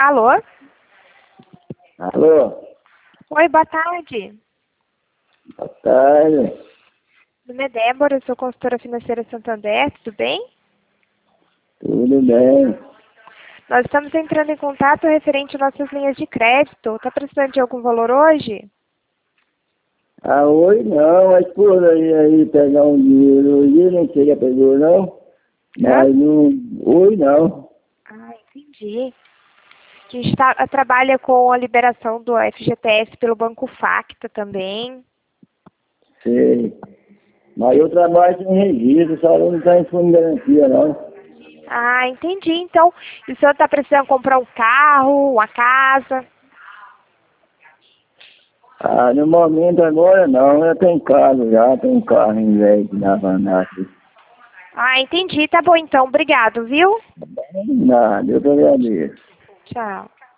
Alô? Alô? Oi, boa tarde. Boa tarde. Meu nome é Débora, eu sou consultora financeira Santander, tudo bem? Tudo bem? Nós estamos entrando em contato referente às nossas linhas de crédito. Está precisando de algum valor hoje? Ah, hoje não, a esposa ia aí pegar um dinheiro hoje, não sei se pegou não, Hã? mas não, hoje não. Ah, entendi. A gente trabalha com a liberação do FGTS pelo Banco Facta também. Sei. Mas eu trabalho sem registro, só não está em fundo de garantia não. Ah, entendi. Então, e o senhor está precisando comprar um carro, uma casa? Ah, no momento agora não, eu tenho carro já, tenho carro em vez de na Vanassi. Ah, entendi. Tá bom então. Obrigado, viu? Nada, eu te agradeço. Tchau.